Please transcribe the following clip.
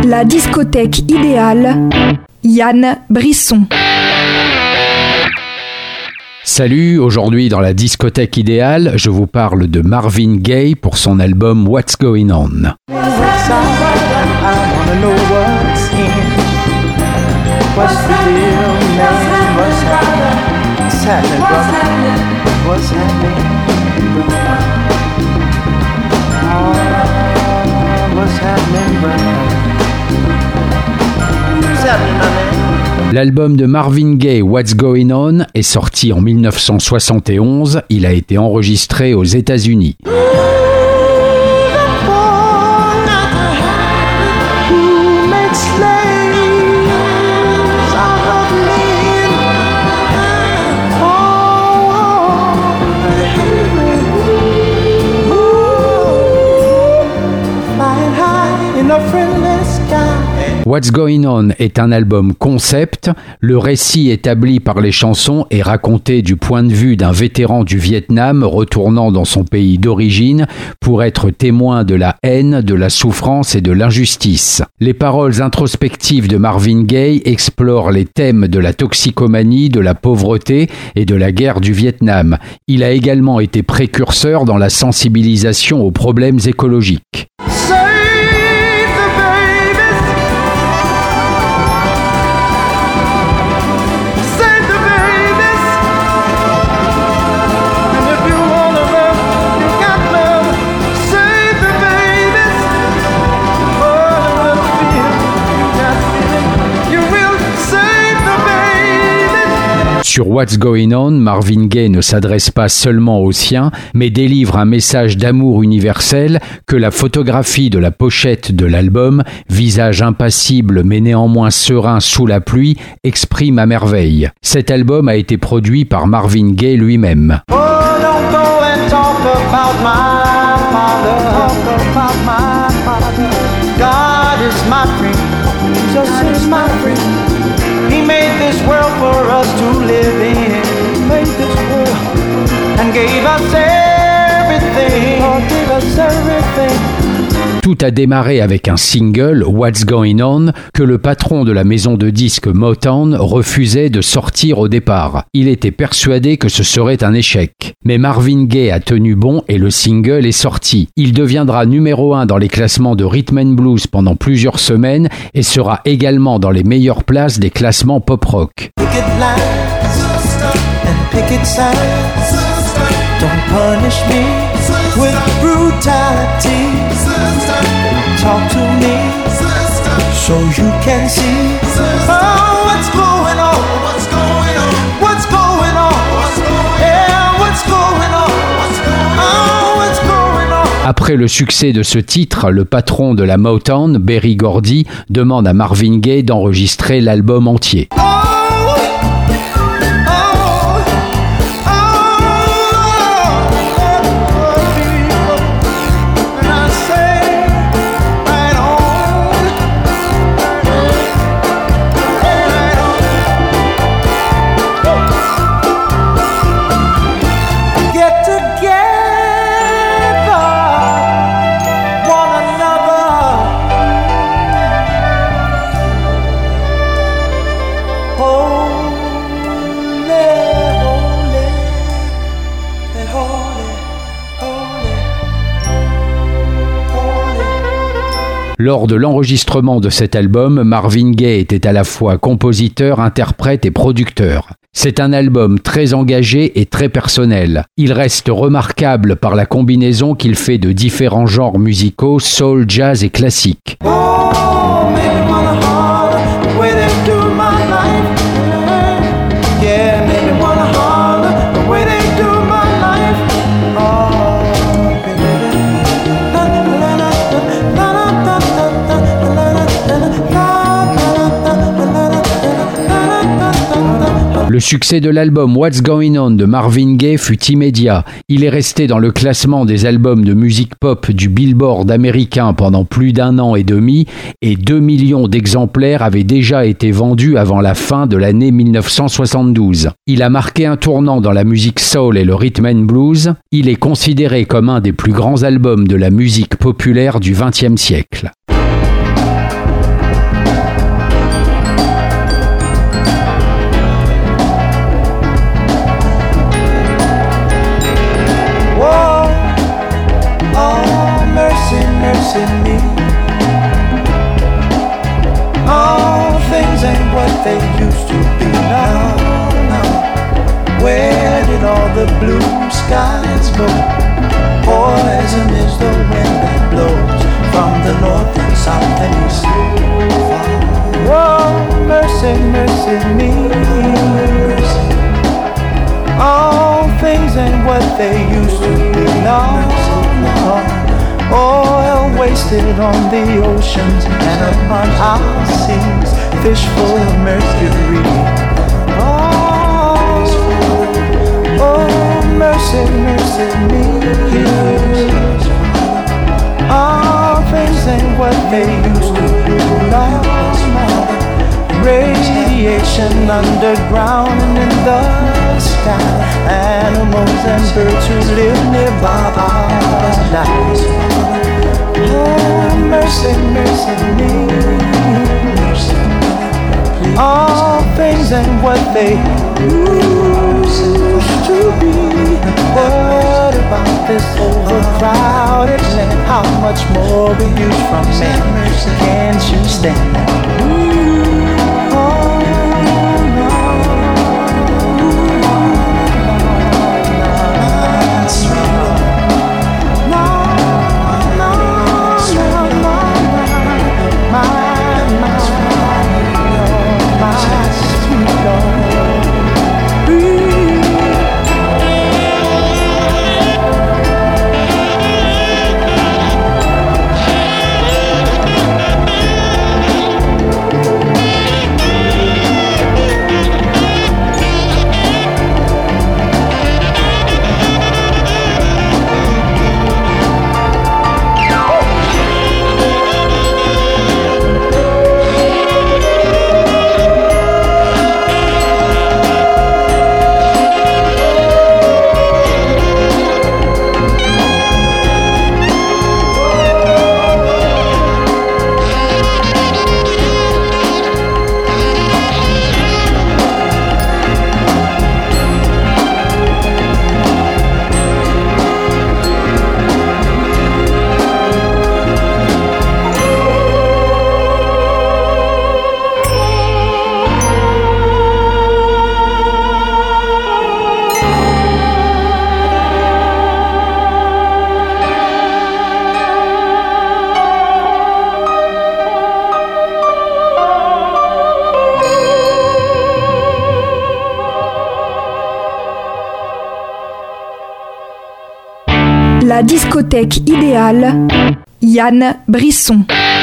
La discothèque idéale, Yann Brisson. Salut, aujourd'hui dans la discothèque idéale, je vous parle de Marvin Gaye pour son album What's Going On. L'album de Marvin Gaye, What's Going On, est sorti en 1971. Il a été enregistré aux États-Unis. What's Going On est un album concept. Le récit établi par les chansons est raconté du point de vue d'un vétéran du Vietnam retournant dans son pays d'origine pour être témoin de la haine, de la souffrance et de l'injustice. Les paroles introspectives de Marvin Gaye explorent les thèmes de la toxicomanie, de la pauvreté et de la guerre du Vietnam. Il a également été précurseur dans la sensibilisation aux problèmes écologiques. Sur What's Going On, Marvin Gaye ne s'adresse pas seulement aux siens, mais délivre un message d'amour universel que la photographie de la pochette de l'album, visage impassible mais néanmoins serein sous la pluie, exprime à merveille. Cet album a été produit par Marvin Gaye lui-même. Oh, don't go and talk about my father. Talk about my father. God is my friend. Jesus is my friend. He made this world for us to live in. He made this world and gave us everything. Oh, gave us everything. Tout a démarré avec un single, What's Going On, que le patron de la maison de disques Motown refusait de sortir au départ. Il était persuadé que ce serait un échec. Mais Marvin Gaye a tenu bon et le single est sorti. Il deviendra numéro 1 dans les classements de Rhythm and Blues pendant plusieurs semaines et sera également dans les meilleures places des classements pop-rock. Talk to me, so you can see. Oh, what's going on? What's going on? What's going on? Yeah, what's going on? Oh, what's going on? Après le succès de ce titre, le patron de la Motown, Berry Gordy, demande à Marvin Gaye d'enregistrer l'album entier. Lors de l'enregistrement de cet album, Marvin Gaye était à la fois compositeur, interprète et producteur. C'est un album très engagé et très personnel. Il reste remarquable par la combinaison qu'il fait de différents genres musicaux, soul, jazz et classique. Le succès de l'album What's Going On de Marvin Gaye fut immédiat. Il est resté dans le classement des albums de musique pop du Billboard américain pendant plus d'1 an et demi et 2 millions d'exemplaires avaient déjà été vendus avant la fin de l'année 1972. Il a marqué un tournant dans la musique soul et le rhythm and blues. Il est considéré comme un des plus grands albums de la musique populaire du XXe siècle. they used to be. No, no. Oil wasted on the oceans and upon our seas, fish full of mercury. Oh, mercy, mercy me. All things ain't what they used to be. No, no. Radiation underground and in the sky. Animals and birds who live nearby die. Oh, mercy, mercy me. All things ain't what they used to be. What about this overcrowded land? How much more we use from men? Can't you stand that? La discothèque idéale, Yann Brisson.